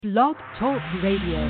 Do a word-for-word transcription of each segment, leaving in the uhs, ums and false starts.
Blog Talk Radio.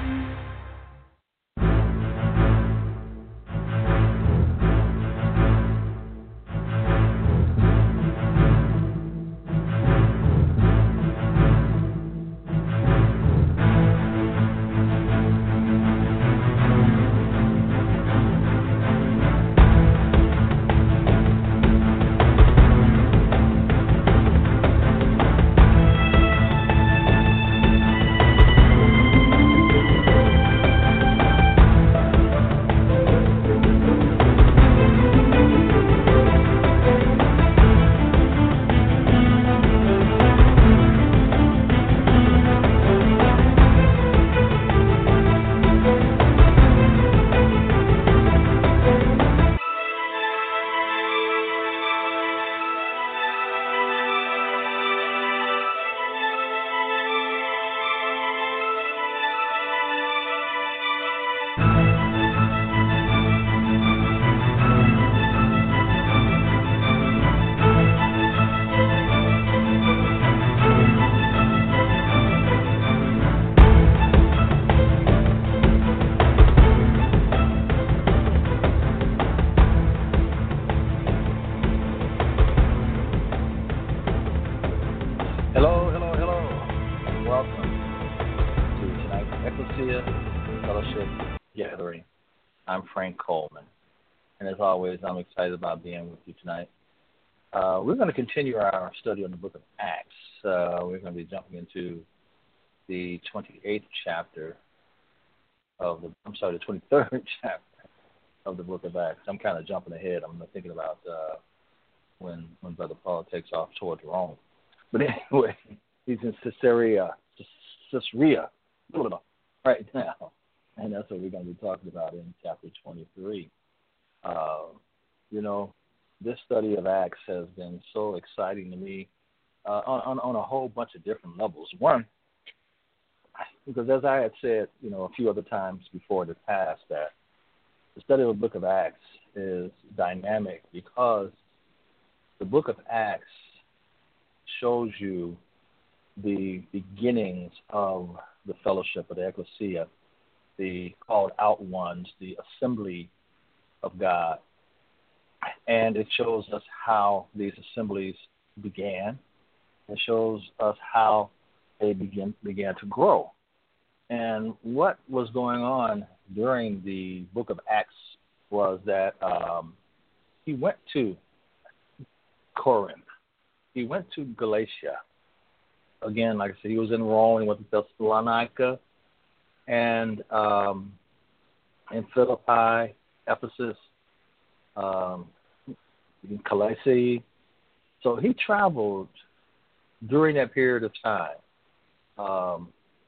I'm excited about being with you tonight. Uh, we're going to continue our study on the book of Acts. Uh, we're going to be jumping into the twenty-eighth chapter of the, I'm sorry, the twenty-third chapter of the book of Acts. I'm kind of jumping ahead. I'm thinking about uh, when when Brother Paul takes off towards Rome. But anyway, he's in Caesarea, Caesarea right now. And that's what we're going to be talking about in chapter twenty-three. Uh, you know, this study of Acts has been so exciting to me uh, on, on, on a whole bunch of different levels. One, because as I had said, you know, a few other times before in the past, that the study of the book of Acts is dynamic because the book of Acts shows you the beginnings of the fellowship of the ecclesia, the called out ones, the assembly of God. And it shows us how these assemblies began. It shows us how they begin, began to grow. And what was going on during the book of Acts was that um, he went to Corinth. He went to Galatia. Again, like I said, he was in Rome. He went to Thessalonica and um, in Philippi, Ephesus, um, in Colossae. So he traveled during that period of time. Um,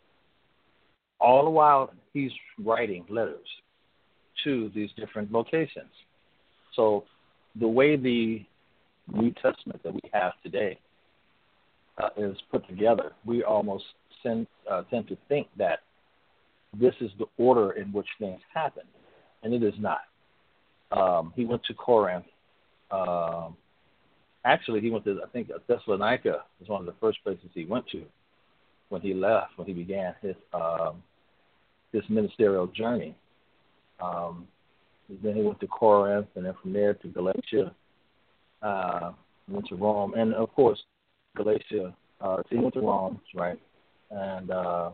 all the while he's writing letters to these different locations. So the way the New Testament that we have today uh, is put together, we almost tend, uh, tend to think that this is the order in which things happen, and it is not. Um, he went to Corinth. Um, actually, he went to, I think, Thessalonica was one of the first places he went to when he left, when he began his um, his ministerial journey. Um, then he went to Corinth, and then from there to Galatia. Uh, went to Rome, and of course, Galatia. Uh, so he went to Rome, right? And uh,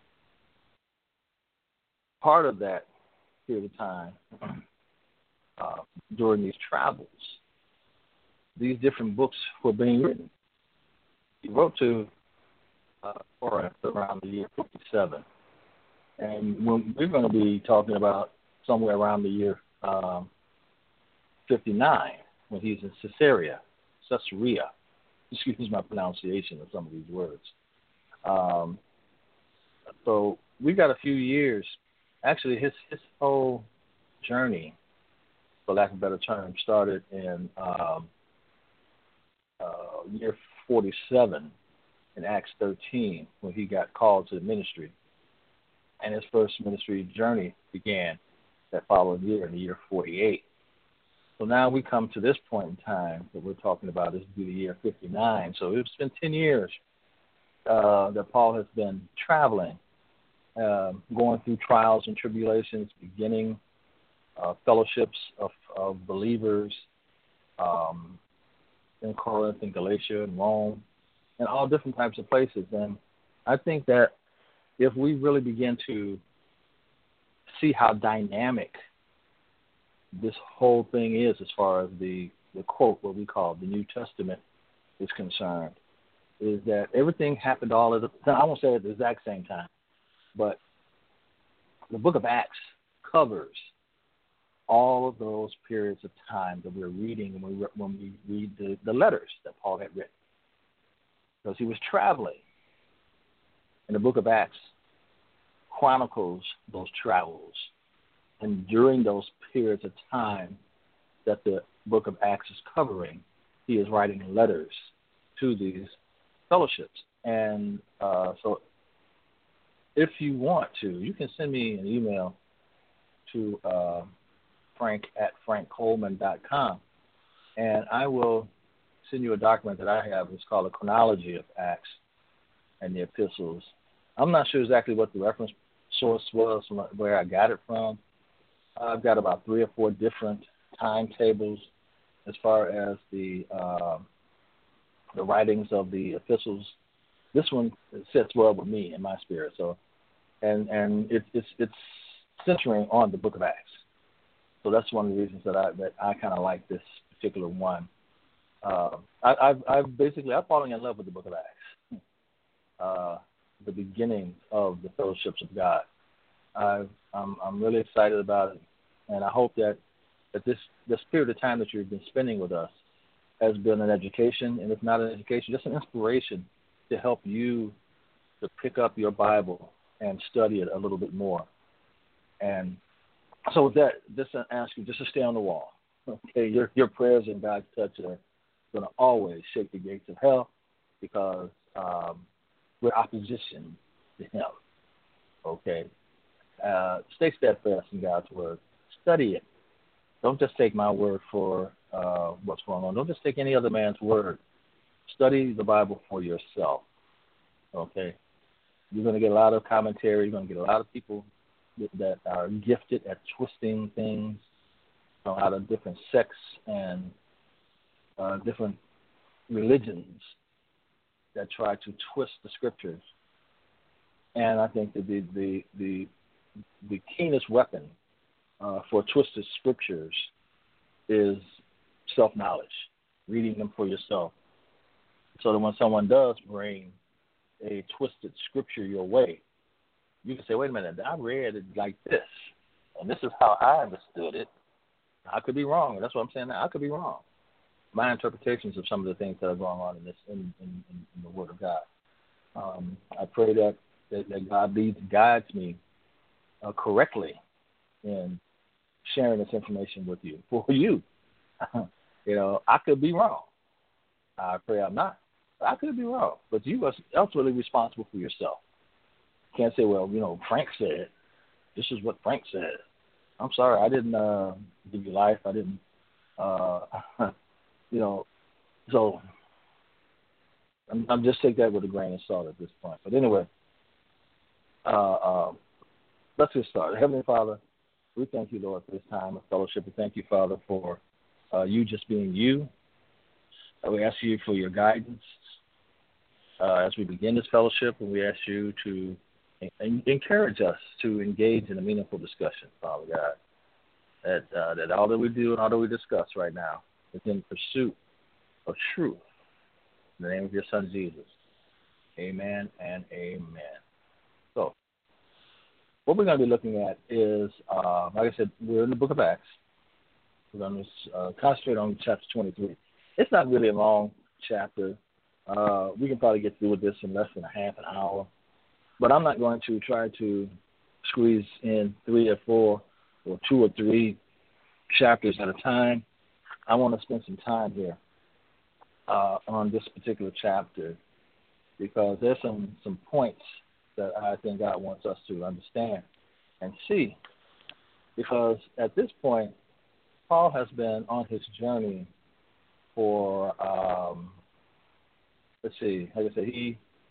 part of that period of time. Uh, during these travels, these different books were being written. He wrote to uh, Corinth around the year fifty-seven. And when we're going to be talking about somewhere around the year um, fifty-nine, when he's in Caesarea, Caesarea. Excuse my pronunciation of some of these words. Um, so we've got a few years. Actually, his his whole journey, for lack of a better term, started in um, uh, year forty-seven in Acts thirteen when he got called to the ministry. And his first ministry journey began that following year, in the year forty-eight. So now we come to this point in time that we're talking about. This will be the year fifty-nine. So it's been ten years uh, that Paul has been traveling, uh, going through trials and tribulations, beginning uh, fellowships of, of believers um, in Corinth and Galatia and Rome and all different types of places. And I think that if we really begin to see how dynamic this whole thing is as far as the, the quote, what we call the New Testament is concerned, is that everything happened all at the, I won't say at the exact same time, but the book of Acts covers all of those periods of time that we're reading when we, when we read the, the letters that Paul had written. Because he was traveling. And the book of Acts chronicles those travels. And during those periods of time that the book of Acts is covering, he is writing letters to these fellowships. And uh, so if you want to, you can send me an email to uh, frank at frank coleman dot com, and I will send you a document that I have. It's called A Chronology of Acts and the Epistles. I'm not sure exactly what the reference source was, where I got it from. I've got about three or four different timetables as far as the uh, the writings of the epistles. This one sits well with me in my spirit. So, and and it, it's it's centering on the Book of Acts. So that's one of the reasons that I that I kind of like this particular one. Uh, I, I've I've basically I've fallen in love with the Book of Acts. Uh, the beginning of the fellowships of God. I've, I'm I'm really excited about it, and I hope that that this this period of time that you've been spending with us has been an education, and if not an education, just an inspiration to help you to pick up your Bible and study it a little bit more. And so with that, just to ask you just to stay on the wall. Okay, your your prayers and God's touch are going to always shake the gates of hell, because um, we're opposition to Him. Okay, uh, stay steadfast in God's word. Study it. Don't just take my word for uh, what's going on. Don't just take any other man's word. Study the Bible for yourself. Okay, you're going to get a lot of commentary. You're going to get a lot of people that are gifted at twisting things from out of different sects and uh, different religions that try to twist the scriptures. And I think that the the the, the keenest weapon uh, for twisted scriptures is self-knowledge, reading them for yourself, so that when someone does bring a twisted scripture your way, you can say, wait a minute, I read it like this, and this is how I understood it. I could be wrong, and that's what I'm saying now. I could be wrong. My interpretations of some of the things that are going on in this in, in, in the Word of God. Um, I pray that, that, that God leads, guides me uh, correctly in sharing this information with you, for you. You know, I could be wrong. I pray I'm not. I could be wrong, but you are ultimately responsible for yourself. Can't say, well, you know, Frank said, this is what Frank said. I'm sorry, I didn't uh, give you life. I didn't, uh, you know, so I'm, I'm just take that with a grain of salt at this point. But anyway, uh, uh, let's get started. Heavenly Father, we thank you, Lord, for this time of fellowship. We thank you, Father, for uh, you just being you. Uh, we ask you for your guidance uh, as we begin this fellowship, and we ask you to en- encourage us to engage in a meaningful discussion, Father God, that uh, that all that we do and all that we discuss right now is in pursuit of truth. In the name of your Son, Jesus. Amen and amen. So, what we're going to be looking at is, uh, like I said, we're in the book of Acts. We're going to uh, concentrate on chapter twenty-three. It's not really a long chapter. Uh, we can probably get through with this in less than a half an hour. But I'm not going to try to squeeze in three or four or two or three chapters at a time. I want to spend some time here uh, on this particular chapter, because there's some, some points that I think God wants us to understand and see. Because at this point, Paul has been on his journey for, um, let's see, like I said, he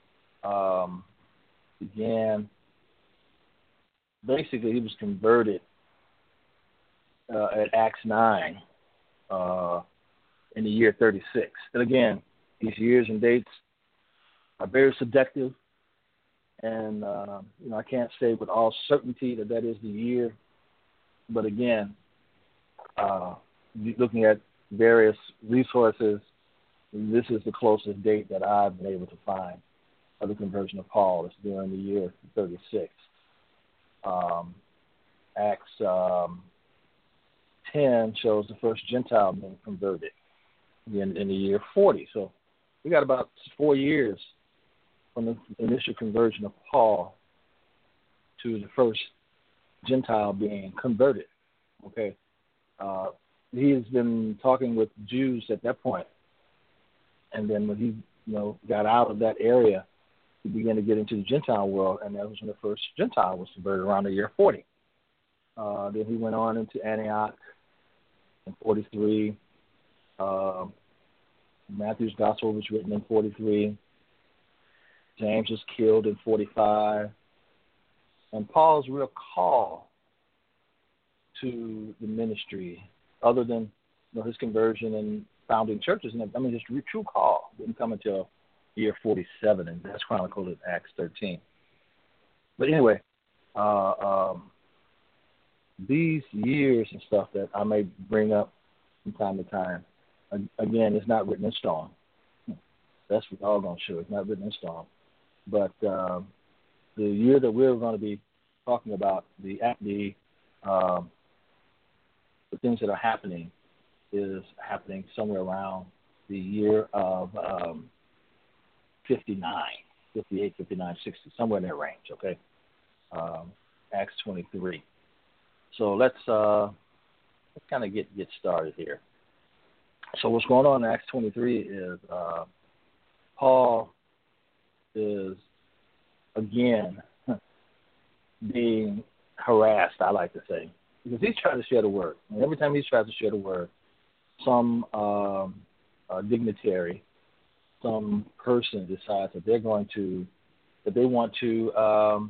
um, began, basically he was converted uh, at Acts nine uh, in the year thirty-six. And again, these years and dates are very subjective, and uh, you know I can't say with all certainty that that is the year. But again, uh, looking at various resources, this is the closest date that I've been able to find of the conversion of Paul. It's during the year thirty-six. Um, Acts um, ten shows the first Gentile being converted in, in the year forty. So we got about four years from the initial conversion of Paul to the first Gentile being converted. Okay, uh, he has been talking with Jews at that point, and then when he, you know, got out of that area, he began to get into the Gentile world, and that was when the first Gentile was converted around the year forty. Uh, then he went on into Antioch in forty-three. Uh, Matthew's gospel was written in forty-three. James was killed in forty-five. And Paul's real call to the ministry, other than you know, his conversion and founding churches, and I mean his true call didn't come until year forty-seven, and that's chronicled in Acts thirteen. But anyway, uh, um, these years and stuff that I may bring up from time to time, again, it's not written in stone. That's what we're all going to show. It's not written in stone. But um, the year that we're going to be talking about, the the um, the things that are happening is happening somewhere around the year of um, fifty-nine, fifty-eight, fifty-nine, sixty, somewhere in that range, okay? Um, Acts twenty-three. So let's uh, let's kind of get, get started here. So what's going on in Acts twenty-three is uh, Paul is, again, being harassed, I like to say, because he's trying to share the word. And every time he's trying to share the word, some um, uh, dignitary, some person decides that they're going to, that they want to, um,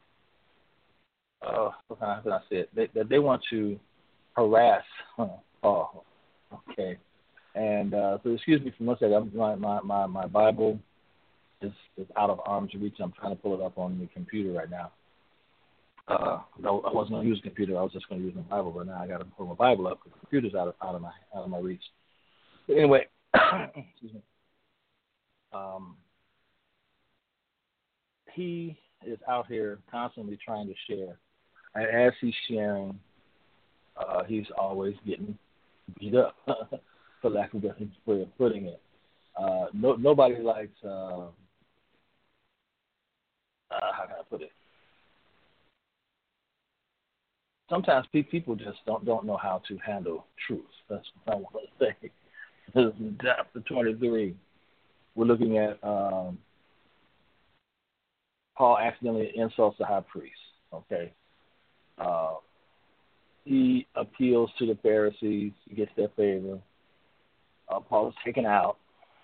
uh, how can I say it? They, that they want to harass Paul. Okay. And uh, so, excuse me for one second. My, my, my, my Bible is, is out of arm's reach. I'm trying to pull it up on the computer right now. Uh, no, I wasn't going to use the computer. I was just going to use my Bible, but now I got to pull my Bible up because the computer's out of out of my out of my reach. But anyway, excuse me. Um, he is out here constantly trying to share, and as he's sharing, uh, he's always getting beat up, for lack of a better way of putting it. Uh, no, nobody likes. Uh, uh, how can I put it? Sometimes people just don't don't know how to handle truth. That's what I want to say. In chapter twenty-three, we're looking at um, Paul accidentally insults the high priest. Okay, uh, he appeals to the Pharisees, he gets their favor. Uh, Paul is taken out.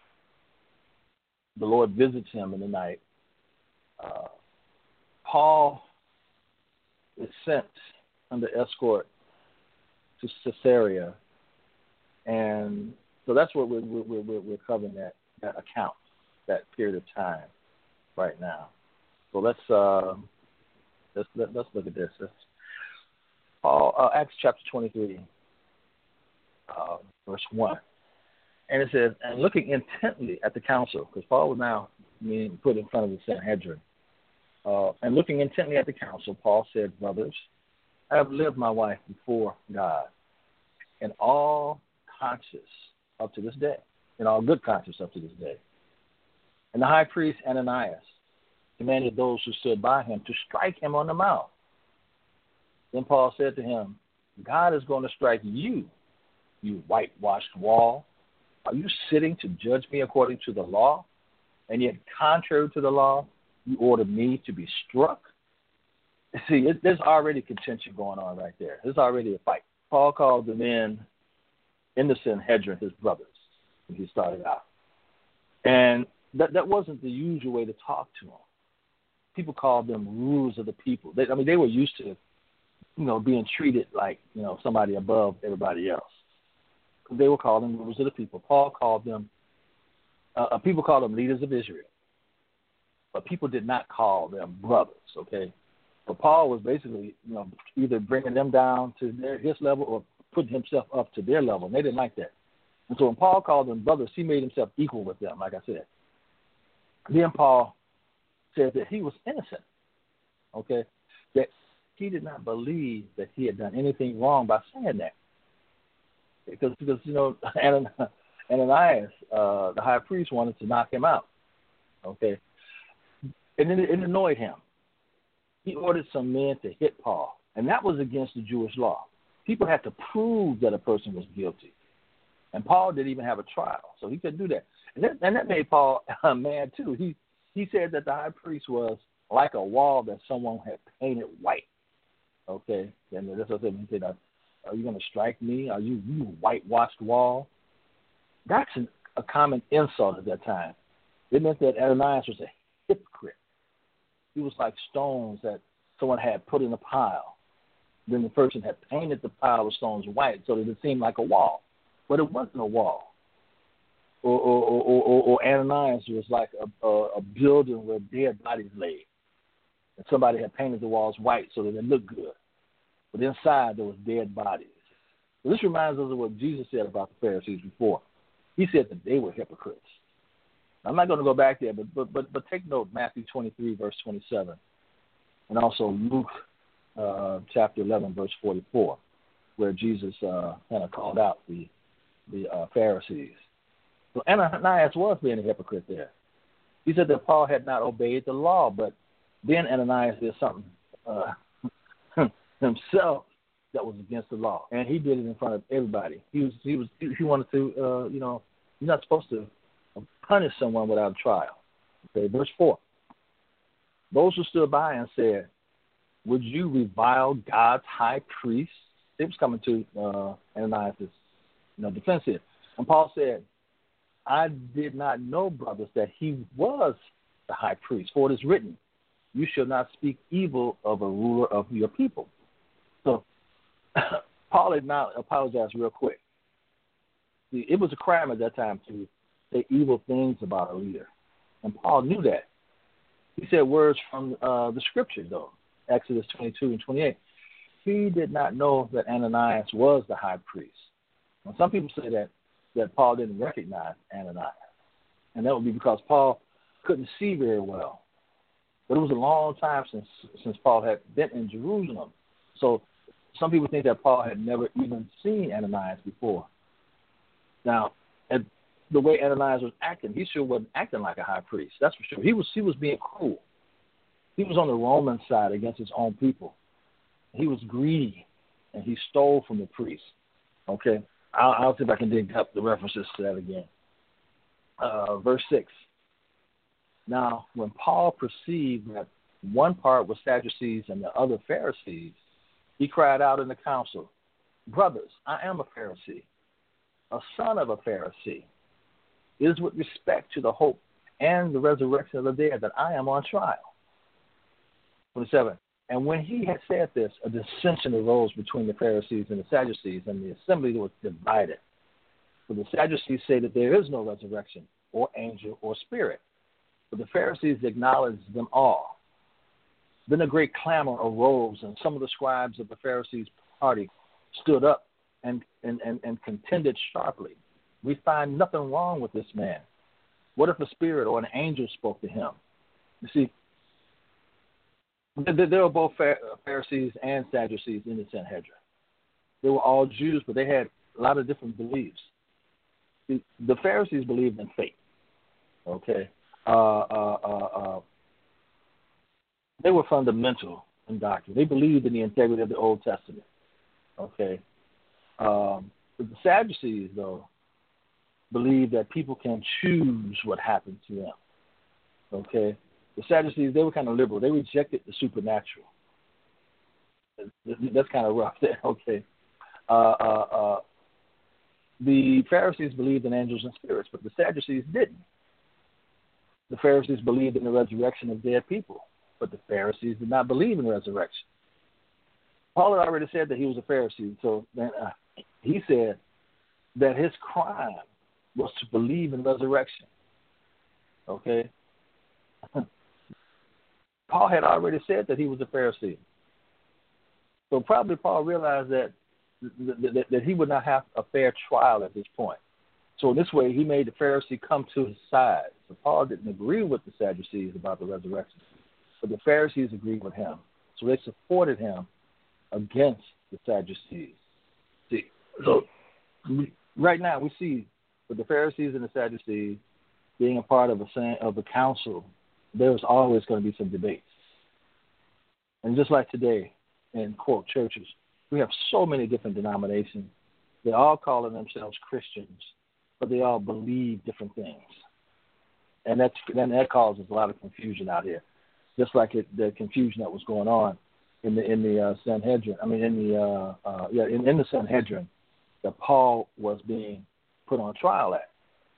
The Lord visits him in the night. Uh, Paul is sent under escort to Caesarea, and so that's what we're we're, we're, we're covering that, that account, that period of time, right now. So let's uh, let's let, let's look at this. Let's, Paul, uh, Acts chapter twenty-three, uh, verse one, and it says, "And looking intently at the council," because Paul was now being put in front of the Sanhedrin, uh, and looking intently at the council, Paul said, "Brothers, I have lived my life before God in all conscience up to this day, in all good conscience up to this day." And the high priest Ananias commanded those who stood by him to strike him on the mouth. Then Paul said to him, "God is going to strike you, you whitewashed wall. Are you sitting to judge me according to the law? And yet, contrary to the law, you order me to be struck?" See, it, there's already contention going on right there. There's already a fight. Paul called the men in the Sanhedrin his brothers when he started out. And that that wasn't the usual way to talk to them. People called them rulers of the people. They, I mean, they were used to, you know, being treated like, you know, somebody above everybody else. They were called them rulers of the people. Paul called them, uh, people called them leaders of Israel. But people did not call them brothers, okay? But Paul was basically, you know, either bringing them down to their, his level or putting himself up to their level. And they didn't like that. And so when Paul called them brothers, he made himself equal with them, like I said. Then Paul said that he was innocent, okay? That he did not believe that he had done anything wrong by saying that. Because, because you know, Ananias, uh, the high priest, wanted to knock him out, okay? And it, it annoyed him. He ordered some men to hit Paul, and that was against the Jewish law. People had to prove that a person was guilty. And Paul didn't even have a trial, so he couldn't do that. And that, and that made Paul uh, mad, too. He he said that the high priest was like a wall that someone had painted white. Okay? And that's what I said. He said, are you going to strike me? Are you, you a whitewashed wall? That's an, a common insult at that time. It meant that Ananias was a hypocrite. He was like stones that someone had put in a pile. Then the person had painted the pile of stones white so that it seemed like a wall. But it wasn't a wall. Or, or, or, or, or Ananias was like a, a, a building where dead bodies lay. And somebody had painted the walls white so that it looked good. But inside there was dead bodies. So this reminds us of what Jesus said about the Pharisees before. He said that they were hypocrites. I'm not going to go back there, but but but, but take note, Matthew twenty-three, verse twenty-seven, and also Luke uh, chapter eleven, verse forty-four, where Jesus uh, kind of called out the the uh, Pharisees. So Ananias was being a hypocrite there. He said that Paul had not obeyed the law, but then Ananias did something uh, himself that was against the law, and he did it in front of everybody. He was he was he wanted to uh, you know you're not supposed to punish someone without a trial. Okay, verse four. Those who stood by and said, "Would you revile God's high priest?" It was coming to uh, Ananias' you know defense here, and Paul said, "I did not know, brothers, that he was the high priest. For it is written, you shall not speak evil of a ruler of your people." So Paul did not apologize real quick. It was a crime at that time to say evil things about a leader, and Paul knew that. He said words from uh, the scripture, though, Exodus twenty-two and twenty-eight. He did not know that Ananias was the high priest. Now, some people say that, that Paul didn't recognize Ananias, and that would be because Paul couldn't see very well. But it was a long time since since Paul had been in Jerusalem. So some people think that Paul had never even seen Ananias before. Now, and the way Ananias was acting, he sure wasn't acting like a high priest. That's for sure. He was he was being cruel. He was on the Roman side against his own people. He was greedy, and he stole from the priests. Okay, I'll, I'll see if I can dig up the references to that again. Uh, verse six. Now, when Paul perceived that one part was Sadducees and the other Pharisees, he cried out in the council, "Brothers, I am a Pharisee, a son of a Pharisee. It is with respect to the hope and the resurrection of the dead that I am on trial." twenty-seven. And when he had said this, a dissension arose between the Pharisees and the Sadducees, and the assembly was divided. For the Sadducees say that there is no resurrection, or angel, or spirit. But the Pharisees acknowledged them all. Then a great clamor arose, and some of the scribes of the Pharisees' party stood up and, and, and, and contended sharply. "We find nothing wrong with this man. What if a spirit or an angel spoke to him?" You see, there were both Pharisees and Sadducees in the Sanhedrin. They were all Jews, but they had a lot of different beliefs. The Pharisees believed in fate. Okay, uh, uh, uh, uh, they were fundamental in doctrine. They believed in the integrity of the Old Testament. Okay, um, but the Sadducees, though, believed that people can choose what happens to them. Okay. The Sadducees, they were kind of liberal. They rejected the supernatural. That's kind of rough there, okay. Uh, uh, uh, the Pharisees believed in angels and spirits, but the Sadducees didn't. The Pharisees believed in the resurrection of dead people, but the Pharisees did not believe in resurrection. Paul had already said that he was a Pharisee, so then, uh, he said that his crime was to believe in resurrection. Okay? Paul had already said that he was a Pharisee. So probably Paul realized that, that, that he would not have a fair trial at this point. So in this way, he made the Pharisee come to his side. So Paul didn't agree with the Sadducees about the resurrection, but the Pharisees agreed with him. So they supported him against the Sadducees. See, so right now we see with the Pharisees and the Sadducees being a part of a of the council, there's always going to be some debates. And just like today in quote churches, we have so many different denominations. They're all calling themselves Christians, but they all believe different things. And that's, and that causes a lot of confusion out here, just like it, the confusion that was going on in the in the uh, Sanhedrin. I mean, in the uh, uh, yeah, in, in the Sanhedrin that Paul was being put on trial at.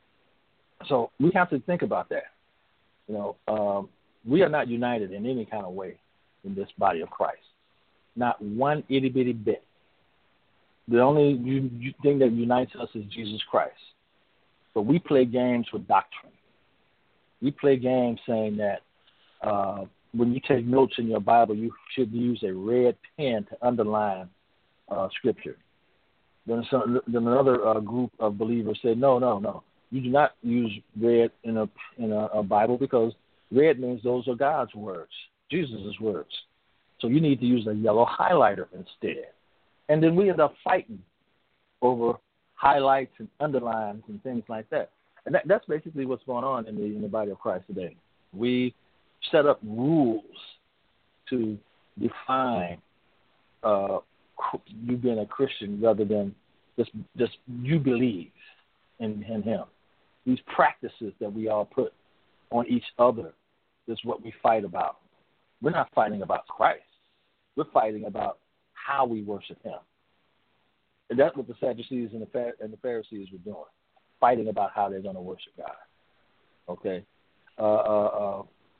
So we have to think about that. You know, um, we are not united in any kind of way in this body of Christ. Not one itty bitty bit. The only you, you thing that unites us is Jesus Christ. But we play games with doctrine. We play games saying that uh, when you take notes in your Bible, you should use a red pen to underline uh, Scripture. Then, some, then another uh, group of believers said, no, no, no. You do not use red in a in a, a Bible because red means those are God's words, Jesus' words. So you need to use a yellow highlighter instead. And then we end up fighting over highlights and underlines and things like that. And that, that's basically what's going on in the in the body of Christ today. We set up rules to define uh, you being a Christian rather than just just you believe in, in Him. These practices that we all put on each other is what we fight about. We're not fighting about Christ. We're fighting about how we worship Him. And that's what the Sadducees and the, and the Pharisees were doing, fighting about how they're going to worship God. Okay? Uh, uh, uh,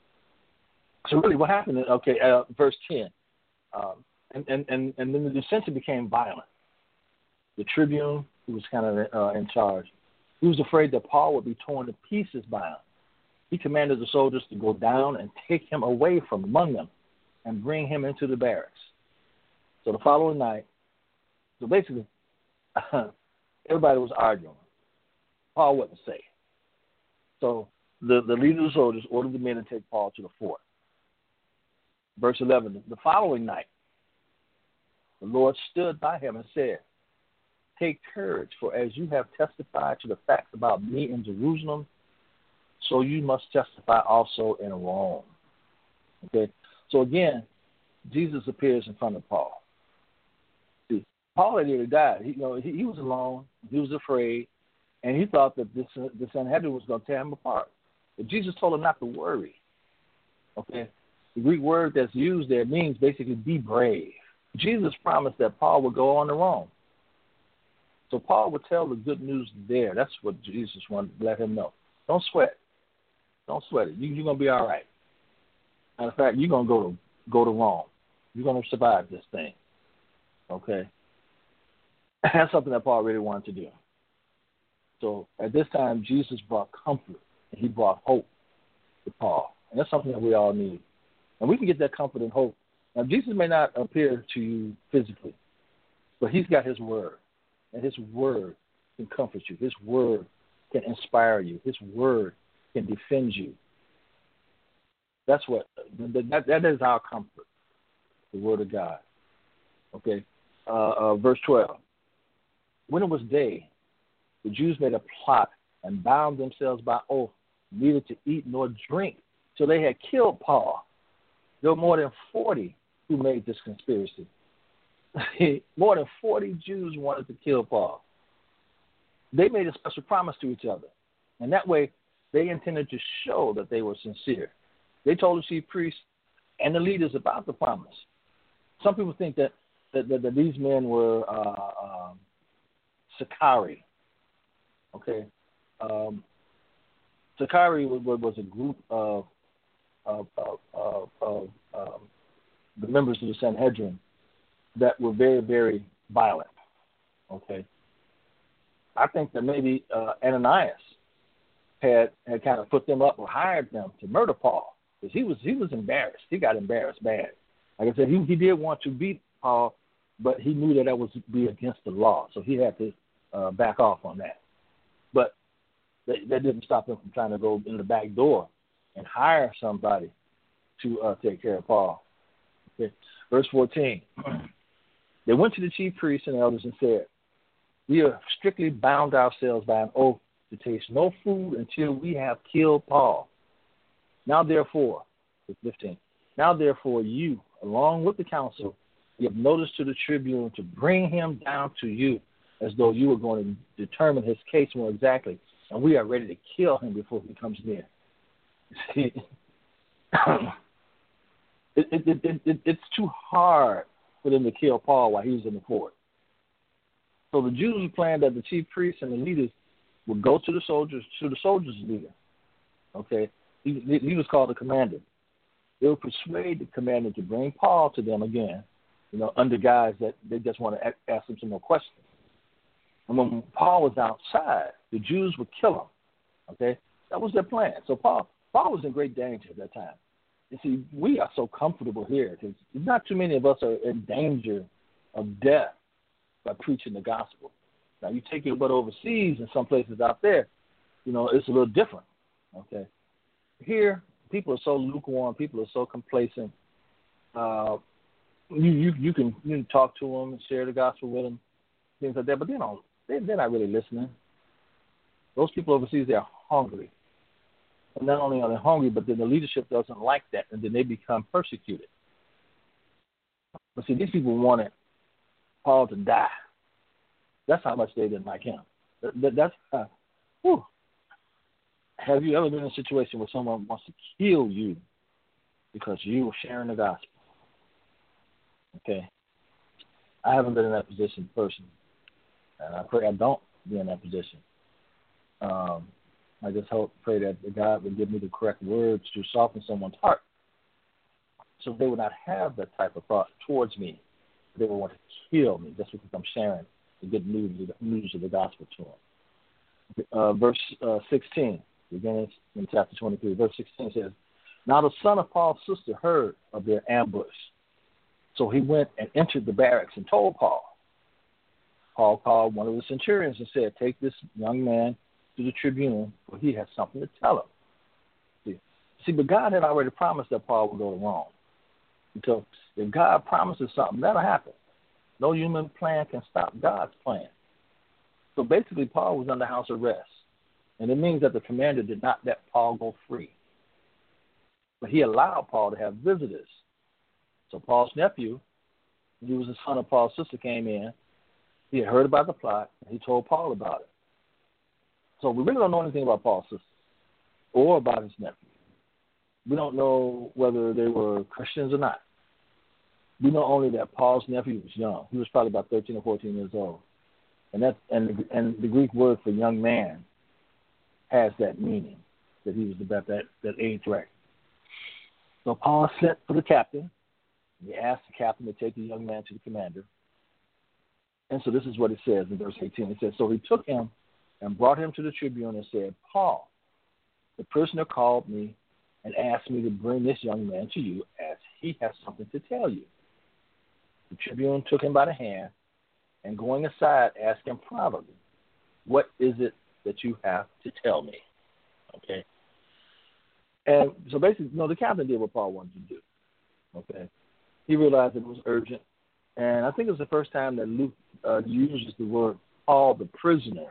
so really what happened, okay, uh, verse ten, um, and, and, and, and then the dissension became violent. The tribune, who was kind of uh, in charge, he was afraid that Paul would be torn to pieces by him. He commanded the soldiers to go down and take him away from among them and bring him into the barracks. So the following night, so basically, everybody was arguing. Paul wouldn't say. So the, the leader of the soldiers ordered the men to take Paul to the fort. Verse eleven, the following night, the Lord stood by him and said, take courage, for as you have testified to the facts about me in Jerusalem, so you must testify also in Rome. Okay? So again, Jesus appears in front of Paul. See, Paul had nearly died. He, you know, he, he was alone. He was afraid. And he thought that this, uh, this Sanhedrin was going to tear him apart. But Jesus told him not to worry. Okay? The Greek word that's used there means basically be brave. Jesus promised that Paul would go on to Rome. So Paul would tell the good news there. That's what Jesus wanted to let him know. Don't sweat. Don't sweat it. You, you're going to be all right. Matter of fact, you're going to go to go to Rome. You're going to survive this thing. Okay? That's something that Paul really wanted to do. So at this time, Jesus brought comfort, and he brought hope to Paul. And that's something that we all need. And we can get that comfort and hope. Now, Jesus may not appear to you physically, but he's got his word. And his word can comfort you. His word can inspire you. His word can defend you. That's what, that, that is our comfort, the word of God. Okay, uh, uh, verse twelve. When it was day, the Jews made a plot and bound themselves by oath neither to eat nor drink till they had killed Paul. There were more than forty who made this conspiracy. More than forty Jews wanted to kill Paul. They made a special promise to each other. And that way, they intended to show that they were sincere. They told the chief priests and the leaders about the promise. Some people think that, that, that, that these men were uh, um, Sicarii. Okay? Um, Sicarii was, was a group of of, of, of, of um, the members of the Sanhedrin that were very, very violent. Okay, I think that maybe uh, Ananias had had kind of put them up or hired them to murder Paul because he was he was embarrassed. He got embarrassed bad. Like I said, he he did want to beat Paul, but he knew that that would be against the law, so he had to uh, back off on that. But that, that didn't stop him from trying to go in the back door and hire somebody to uh, take care of Paul. Okay. Verse fourteen. They went to the chief priests and elders and said, "We have strictly bound ourselves by an oath to taste no food until we have killed Paul. Now therefore," verse fifteen, "now therefore you, along with the council, give notice to the tribune to bring him down to you, as though you were going to determine his case more exactly, and we are ready to kill him before he comes near." See, it, it, it, it, it's too hard for them to kill Paul while he was in the fort. So the Jews planned that the chief priests and the leaders would go to the soldiers, to the soldiers' leader. Okay, he, he was called the commander. They would persuade the commander to bring Paul to them again, you know, under guise that they just want to ask him some more questions. And when Paul was outside, the Jews would kill him. Okay, that was their plan. So Paul, Paul was in great danger at that time. You see, we are so comfortable here because not too many of us are in danger of death by preaching the gospel. Now, you take it but overseas and some places out there, you know, it's a little different. Okay, here people are so lukewarm, people are so complacent. Uh, you you you can you can talk to them and share the gospel with them, things like that, but they don't. They, they're not really listening. Those people overseas, they're hungry. And not only are they hungry, but then the leadership doesn't like that, and then they become persecuted. But see, these people wanted Paul to die. That's how much they didn't like him. That, that, that's uh, whew. Have you ever been in a situation where someone wants to kill you because you were sharing the gospel? Okay. I haven't been in that position personally, and I pray I don't be in that position. Um, I just hope, pray that God would give me the correct words to soften someone's heart so they would not have that type of thought towards me. They would want to kill me just because I'm sharing the good news, the news of the gospel to them. Uh, verse uh, sixteen, beginning in chapter twenty-three, verse sixteen says, "Now the son of Paul's sister heard of their ambush. So he went and entered the barracks and told Paul. Paul called one of the centurions and said, 'Take this young man to the tribune, for he has something to tell him.'" See, see, but God had already promised that Paul would go to Rome. Because if God promises something, that'll happen. No human plan can stop God's plan. So basically, Paul was under house arrest. And it means that the commander did not let Paul go free. But he allowed Paul to have visitors. So Paul's nephew, he was the son of Paul's sister, came in. He had heard about the plot, and he told Paul about it. So we really don't know anything about Paul's sister or about his nephew. We don't know whether they were Christians or not. We know only that Paul's nephew was young. He was probably about thirteen or fourteen years old. And that and the, and the Greek word for young man has that meaning, that he was about that, that age range. So Paul sent for the captain. He asked the captain to take the young man to the commander. And so this is what it says in verse eighteen. It says, "So he took him and brought him to the tribune and said, 'Paul, the prisoner called me and asked me to bring this young man to you as he has something to tell you.' The tribune took him by the hand and going aside asked him privately, 'What is it that you have to tell me?'" Okay. And so basically, you know, the captain did what Paul wanted to do. Okay. He realized that it was urgent. And I think it was the first time that Luke uh, uses the word Paul the prisoner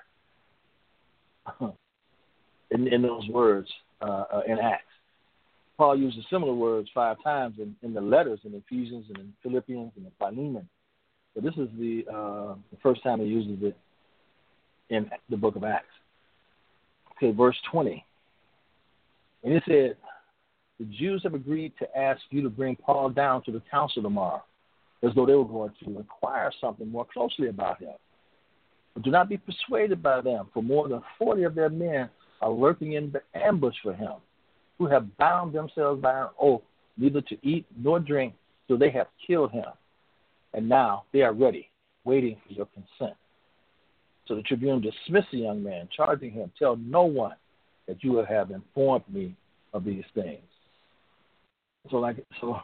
in, in those words uh, uh, in Acts. Paul uses similar words five times in, in the letters in Ephesians and in Philippians and in Philemon. But this is the, uh, the first time he uses it in the book of Acts. Okay, verse twenty. And it said, "The Jews have agreed to ask you to bring Paul down to the council tomorrow, as though they were going to inquire something more closely about him. But do not be persuaded by them, for more than forty of their men are lurking in ambush for him, who have bound themselves by an oath neither to eat nor drink till they have killed him. And now they are ready, waiting for your consent. So the tribune dismissed the young man, charging him, tell no one that you have informed me of these things. So, like, so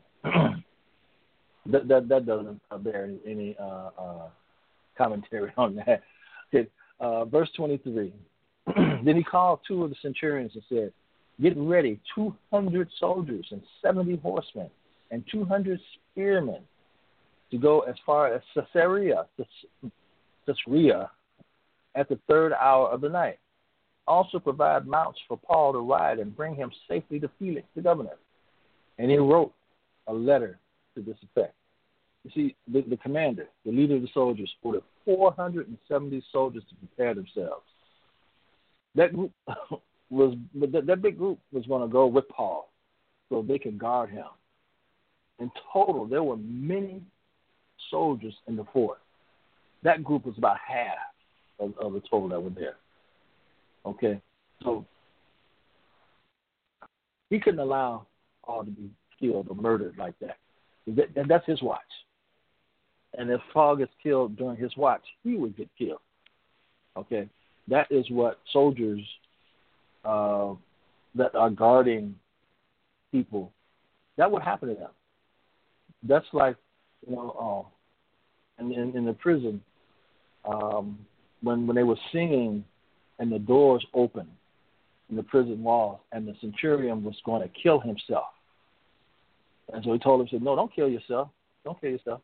that, that that doesn't bear any, any uh, uh, commentary on that. Okay, uh, verse twenty-three. Then he called two of the centurions and said, get ready two hundred soldiers and seventy horsemen and two hundred spearmen to go as far as Caesarea, Caesarea at the third hour of the night. Also provide mounts for Paul to ride and bring him safely to Felix, the governor. And he wrote a letter to this effect. You see, the, the commander, the leader of the soldiers, ordered four hundred seventy soldiers to prepare themselves. That group was that, that big group was going to go with Paul so they could guard him. In total, there were many soldiers in the fort. That group was about half of, of the total that were there. Okay, so he couldn't allow Paul to be killed or murdered like that. that. And that's his watch. And if Paul gets killed during his watch, he would get killed. Okay, that is what soldiers uh, that are guarding people, that would happen to them. That's like, you know, uh, in, in, in the prison, um, when when they were singing and the doors opened in the prison walls, and the centurion was going to kill himself. And so he told him, said, no, don't kill yourself. Don't kill yourself.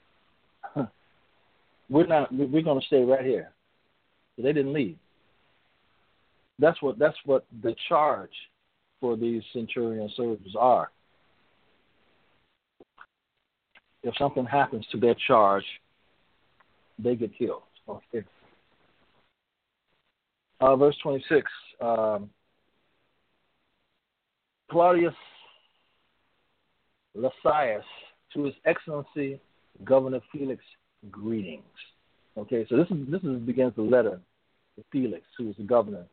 we're not. We're going to stay right here. So they didn't leave. That's what. That's what the charge for these centurion soldiers are. If something happens to their charge, they get killed. Okay. Uh, verse twenty-six. Um, Claudius Lysias, to His Excellency Governor Felix, greetings. Okay, so this is this is begins the letter to Felix, who is the governor.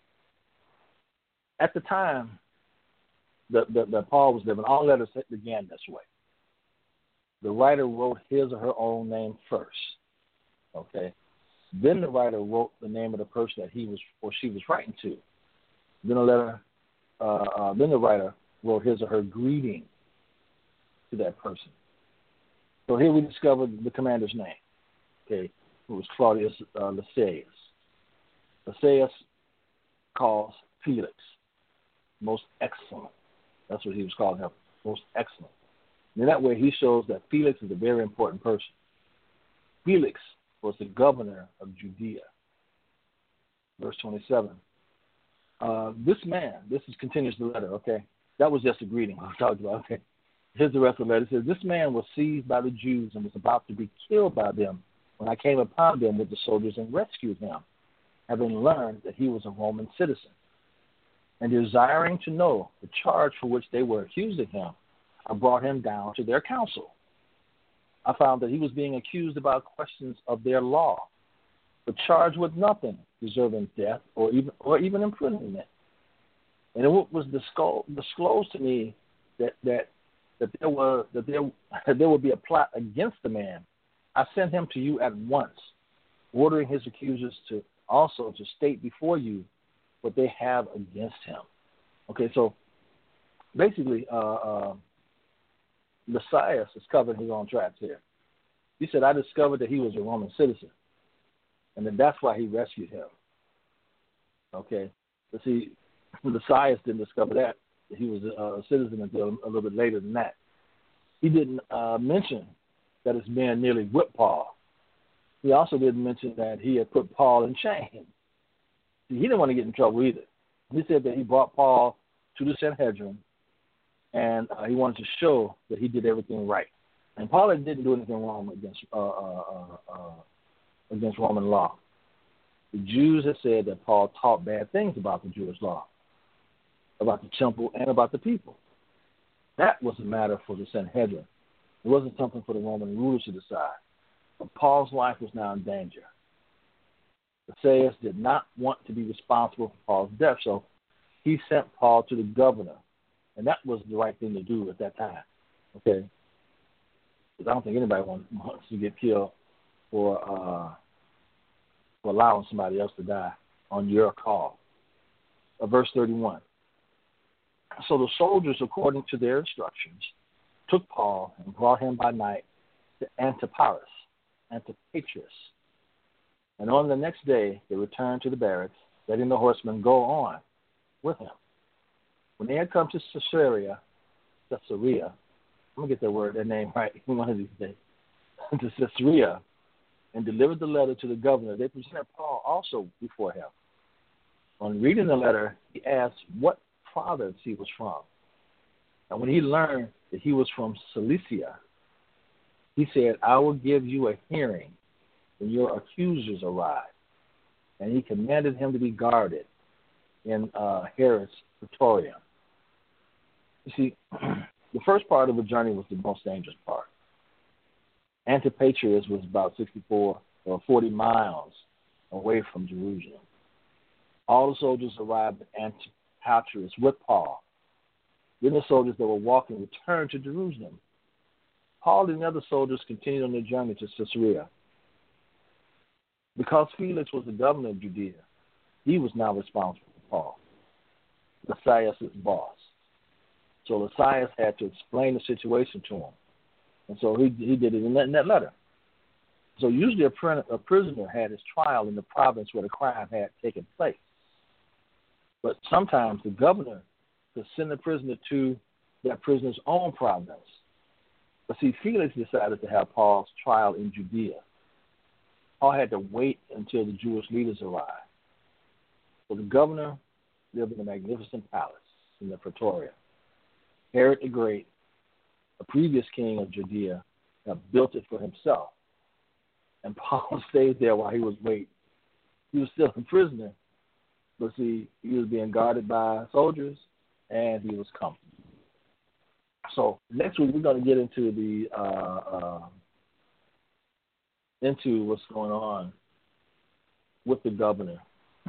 At the time that, that, that Paul was living, all letters began this way. The writer wrote his or her own name first. Okay, then the writer wrote the name of the person that he was or she was writing to. Then a letter. Uh, uh, then the writer wrote his or her greeting to that person. So here we discovered the commander's name, okay, who was Claudius uh, Lysias. Lysias calls Felix most excellent. That's what he was calling him, most excellent. And in that way, he shows that Felix is a very important person. Felix was the governor of Judea. Verse twenty-seven. Uh, this man, this is continues the letter, okay? That was just a greeting I was talking about, okay? Here's the rest of the letter. It says, this man was seized by the Jews and was about to be killed by them when I came upon them with the soldiers and rescued him, having learned that he was a Roman citizen. And desiring to know the charge for which they were accusing him, I brought him down to their council. I found that he was being accused about questions of their law, but charged with nothing deserving death or even or even imprisonment. And it was disclosed to me that that that there was that there that there would be a plot against the man. I sent him to you at once, ordering his accusers to also to state before you what they have against him. Okay, so basically, uh, uh, Lysias is covering his own tracks here. He said, I discovered that he was a Roman citizen, and then that's why he rescued him. Okay, but see, Lysias didn't discover that. He was a citizen until a little bit later than that. He didn't uh, mention that his men nearly whipped Paul. He also didn't mention that he had put Paul in chains. He didn't want to get in trouble either. He said that he brought Paul to the Sanhedrin, and uh, he wanted to show that he did everything right. And Paul didn't do anything wrong against uh, uh, uh, against Roman law. The Jews had said that Paul taught bad things about the Jewish law, about the temple, and about the people. That was a matter for the Sanhedrin. It wasn't something for the Roman rulers to decide. But Paul's life was now in danger. Lysias did not want to be responsible for Paul's death, so he sent Paul to the governor, and that was the right thing to do at that time. Okay, because I don't think anybody wants, wants to get killed for uh, for allowing somebody else to die on your call. Uh, verse thirty-one. So the soldiers, according to their instructions, took Paul and brought him by night to Antiparis, Antipatris. And on the next day, they returned to the barracks, letting the horsemen go on with him. When they had come to Caesarea, Caesarea, I'm going to get that word, that name right one of these days, to Caesarea, and delivered the letter to the governor, they presented Paul also before him. On reading the letter, he asked what province he was from. And when he learned that he was from Cilicia, he said, I will give you a hearing when your accusers arrive. And he commanded him to be guarded in uh, Herod's Praetorium. You see, the first part of the journey was the most dangerous part. Antipatris was about sixty-four or forty miles away from Jerusalem. All the soldiers arrived at Antipatris with Paul. Then the soldiers that were walking returned to Jerusalem. Paul and the other soldiers continued on their journey to Caesarea. Because Felix was the governor of Judea, he was now responsible for Paul, Lysias' boss. So Lysias had to explain the situation to him. And so he he did it in that, in that letter. So usually a, pr- a prisoner had his trial in the province where the crime had taken place. But sometimes the governor could send the prisoner to that prisoner's own province. But see, Felix decided to have Paul's trial in Judea. Paul had to wait until the Jewish leaders arrived. So the governor lived in a magnificent palace in the Praetorium. Herod the Great, a previous king of Judea, had built it for himself. And Paul stayed there while he was waiting. He was still a prisoner, but see, he was being guarded by soldiers, and he was comfortable. So next week we're going to get into the uh, uh, into what's going on with the governor.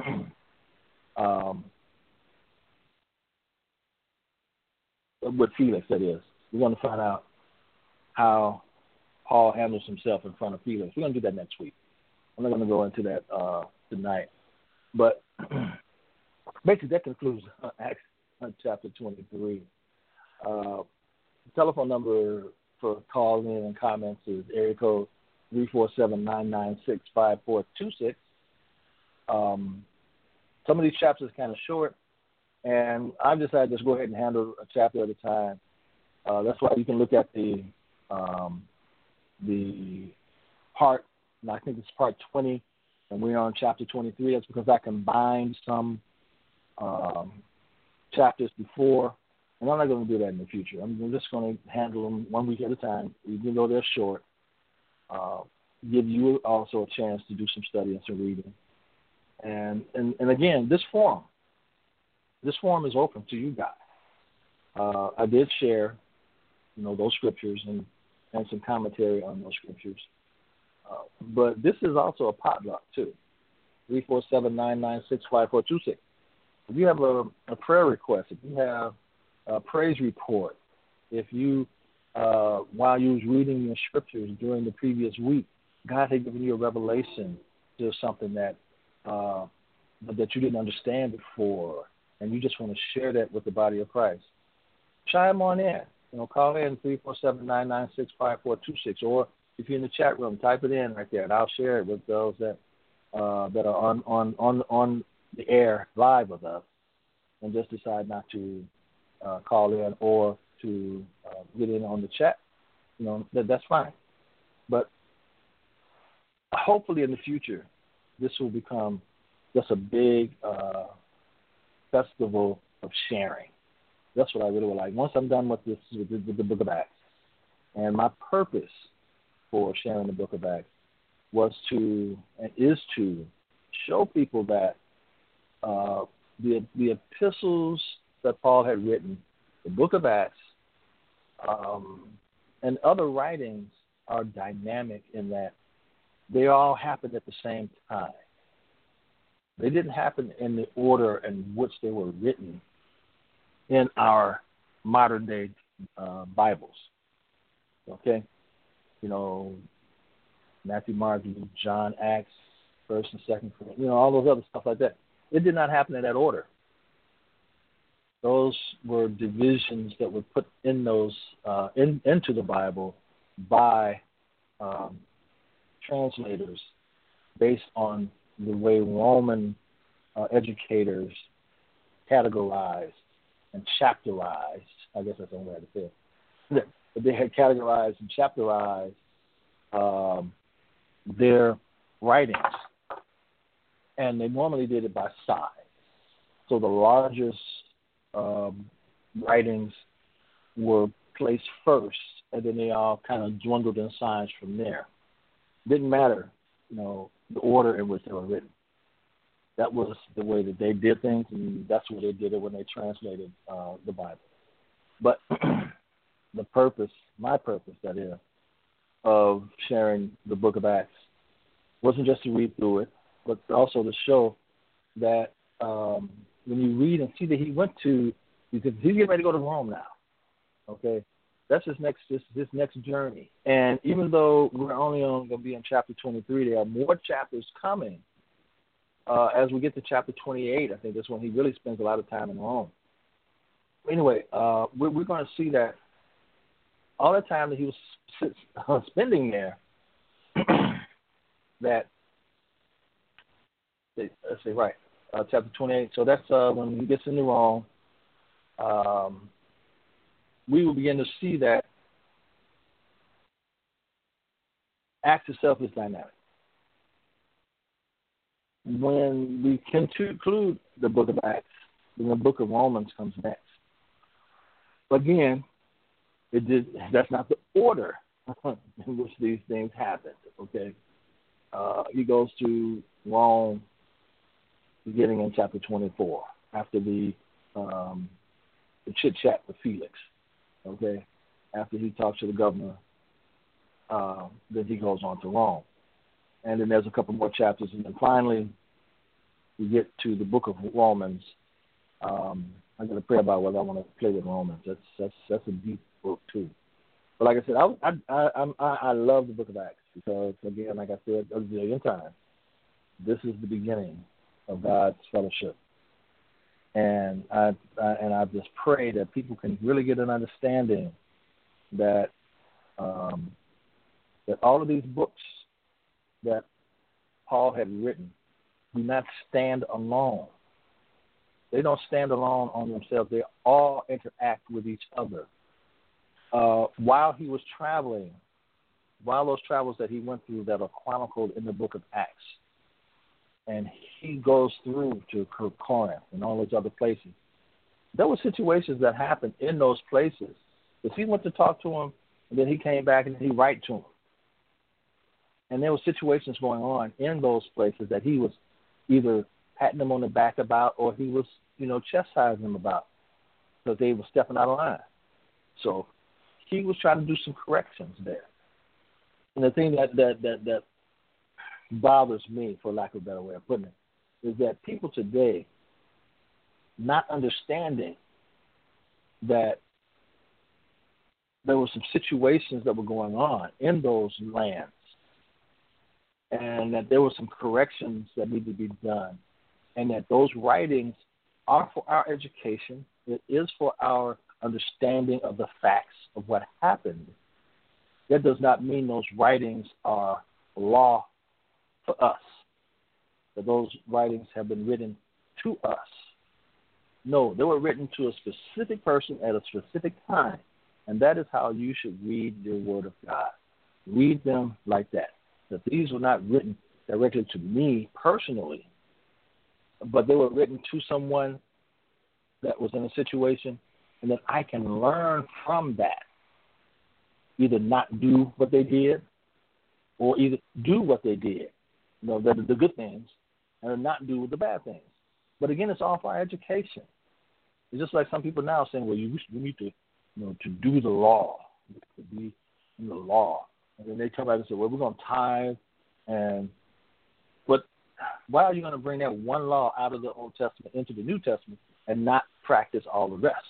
um, with Felix, that is. We're going to find out how Paul handles himself in front of Felix. We're going to do that next week. I'm not going to go into that uh, tonight. But basically, that concludes Acts chapter twenty-three. Uh, the telephone number for calls in and comments is area code three four seven, nine nine six, five four two six. Um, some of these chapters are kind of short, and I've decided to just go ahead and handle a chapter at a time. Uh, that's why you can look at the um, the part, and I think it's part twenty, and we're on chapter twenty-three. That's because I combined some um, chapters before, and I'm not going to do that in the future. I'm just going to handle them one week at a time, even though they're short. Uh, give you also a chance to do some study and some reading. And, and, and again, this forum, this forum is open to you guys. Uh, I did share, you know, those scriptures and, and some commentary on those scriptures. Uh, but this is also a potluck, too. three four seven, nine nine six, five four two six. If you have a, a prayer request, if you have a praise report, if you Uh, while you was reading your scriptures during the previous week, God had given you a revelation to something that uh, that you didn't understand before, and you just want to share that with the body of Christ. Chime on in. You know, call in three four seven, nine nine six, five four two six, or if you're in the chat room, type it in right there, and I'll share it with those that uh, that are on, on, on, on the air live with us, and just decide not to uh, call in or to uh, get in on the chat. You know, that, that's fine. But hopefully in the future, this will become just a big uh, festival of sharing. That's what I really would like. Once I'm done with this, with the, with the Book of Acts, and my purpose for sharing the Book of Acts was to, and is to, show people that uh, the the epistles that Paul had written, the Book of Acts, um, and other writings are dynamic in that they all happened at the same time. They didn't happen in the order in which they were written in our modern day uh, Bibles. Okay? You know, Matthew, Mark, Luke, John, Acts, First and Second, you know, all those other stuff like that. It did not happen in that order. Those were divisions that were put in those uh, in, into the Bible by um, translators based on the way Roman uh, educators categorized and chapterized. I guess that's the only way to say it. But they had categorized and chapterized um, their writings, and they normally did it by size. So the largest um, writings were placed first, and then they all kind of dwindled in size from there. Didn't matter, you know, the order in which they were written. That was the way that they did things, and that's the way they did it when they translated uh, the Bible. But the purpose, my purpose, that is, of sharing the book of Acts wasn't just to read through it, but also to show that um, when you read and see that he went to, he's getting ready to go to Rome now, okay? That's his next his, his next journey. And even though we're only on, going to be in chapter twenty-three, there are more chapters coming. Uh, as we get to chapter twenty-eight, I think that's when he really spends a lot of time in Rome. Anyway, uh, we're, we're going to see that all the time that he was spending there, that, let's see, right, uh, chapter twenty-eight. So that's uh, when he gets into Rome. Um, we will begin to see that Acts itself is dynamic. When we conclude the book of Acts, then the book of Romans comes next. Again, it did, that's not the order in which these things happened, okay? Uh, he goes to Rome beginning in chapter twenty-four after the, um, the chit-chat with Felix, okay? After he talks to the governor, uh, then he goes on to Rome. And then there's a couple more chapters. And then finally, we get to the book of Romans. Um, I'm going to pray about whether I want to play with Romans. That's that's that's a deep book, too. But like I said, I I I, I, I love the book of Acts because, again, like I said a zillion times, this is the beginning of God's fellowship. And I, I and I just pray that people can really get an understanding that um, that all of these books that Paul had written do not stand alone. They don't stand alone on themselves. They all interact with each other. Uh, while he was traveling, while those travels that he went through that are chronicled in the book of Acts, and he goes through to Corinth and all those other places, there were situations that happened in those places. Because he went to talk to him, and then he came back and he wrote to him. And there were situations going on in those places that he was either patting them on the back about or he was, you know, chastising them about because they were stepping out of line. So he was trying to do some corrections there. And the thing that, that, that, that bothers me, for lack of a better way of putting it, is that people today not understanding that there were some situations that were going on in those lands and that there were some corrections that needed to be done, and that those writings are for our education. It is for our understanding of the facts of what happened. That does not mean those writings are law for us, that those writings have been written to us. No, they were written to a specific person at a specific time, and that is how you should read your Word of God. Read them like that. That these were not written directly to me personally, but they were written to someone that was in a situation, and that I can learn from that. Either not do what they did, or either do what they did, you know, the, the good things, and not do the bad things. But again, it's all for our education. It's just like some people now saying, well, you we need to, you know, to do the law, to be in the law. And then they come back and say, well, we're going to tithe. And but Why are you going to bring that one law out of the Old Testament into the New Testament and not practice all the rest?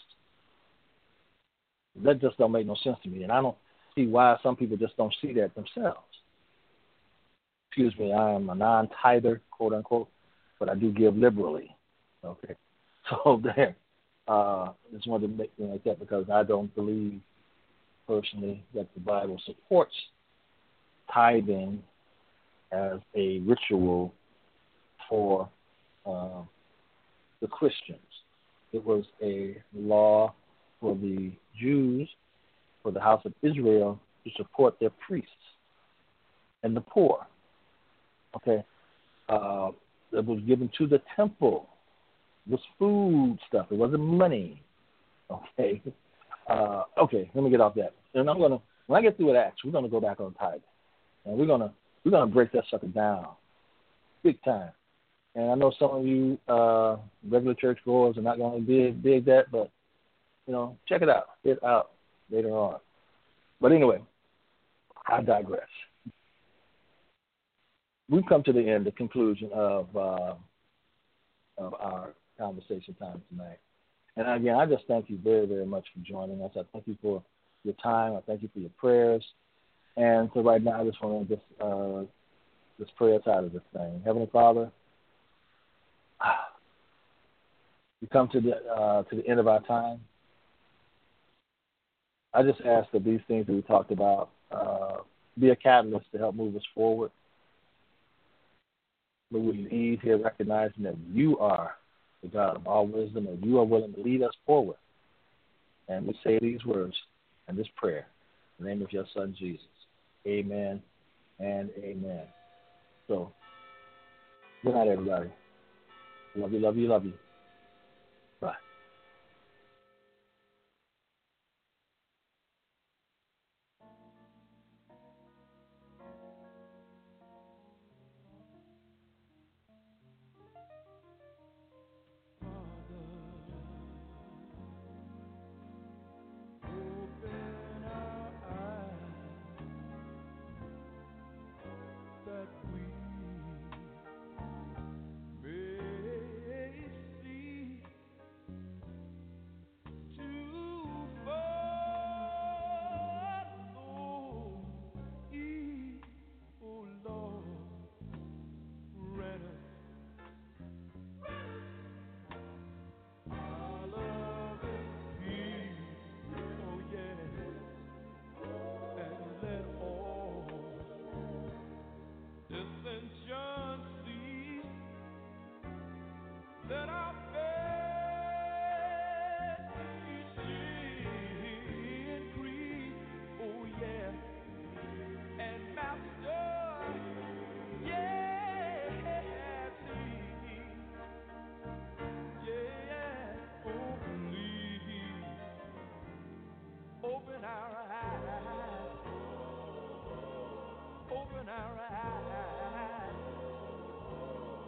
That just don't make no sense to me, and I don't see why some people just don't see that themselves. Excuse me, I am a non-tither, quote unquote, but I do give liberally. Okay, so there. Uh, just wanted to make me like that because I don't believe personally that the Bible supports tithing as a ritual for uh, the Christians. It was a law for the Jews, for the house of Israel, to support their priests and the poor. Okay, uh, it was given to the temple. It was food stuff. It wasn't money. Okay, uh, okay. Let me get off that. And I'm gonna, when I get through with Acts, we're gonna go back on tithing, and we're gonna we're gonna break that sucker down, big time. And I know some of you uh, regular church goers are not gonna dig dig that, but you know, check it out. It out later on. But anyway, I digress. We've come to the end, the conclusion of uh, of our conversation time tonight. And again, I just thank you very, very much for joining us. I thank you for your time. I thank you for your prayers. And so right now, I just want to just uh, just pray us out of this thing. Heavenly Father, we come to the uh, to the end of our time. I just ask that these things that we talked about uh, be a catalyst to help move us forward. May we leave here recognizing that you are the God of all wisdom and you are willing to lead us forward. And we say these words and this prayer in the name of your Son, Jesus. Amen and amen. So, good night, everybody. Love you, love you, love you. Bye.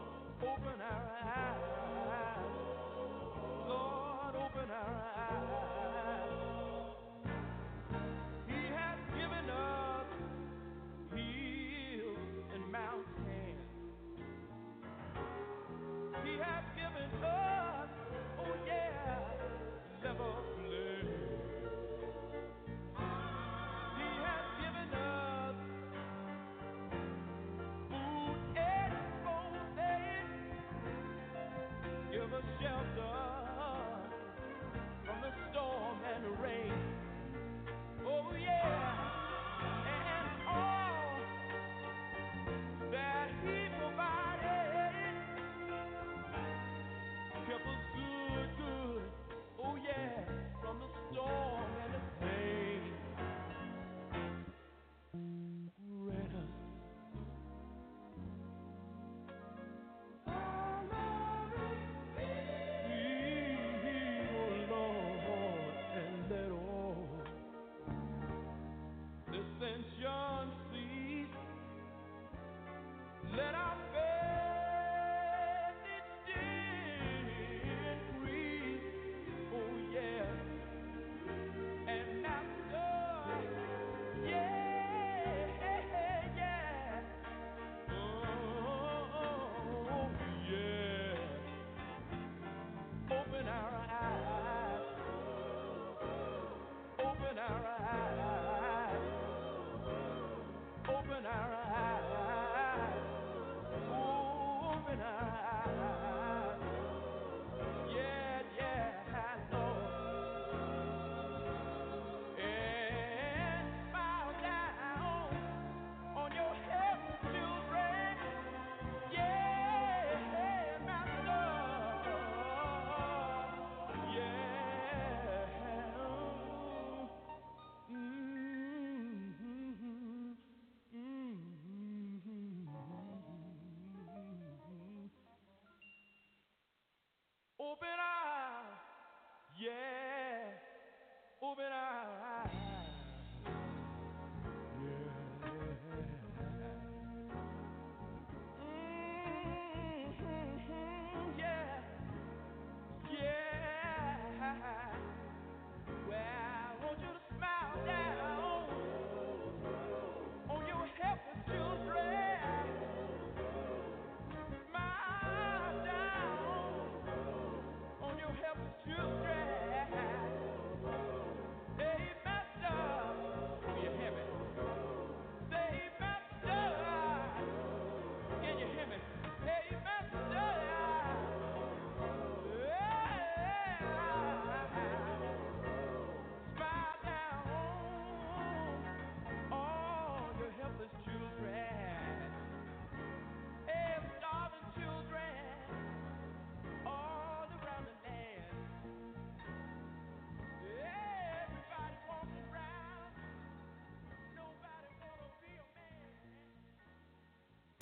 Open our eyes, Lord, open our eyes.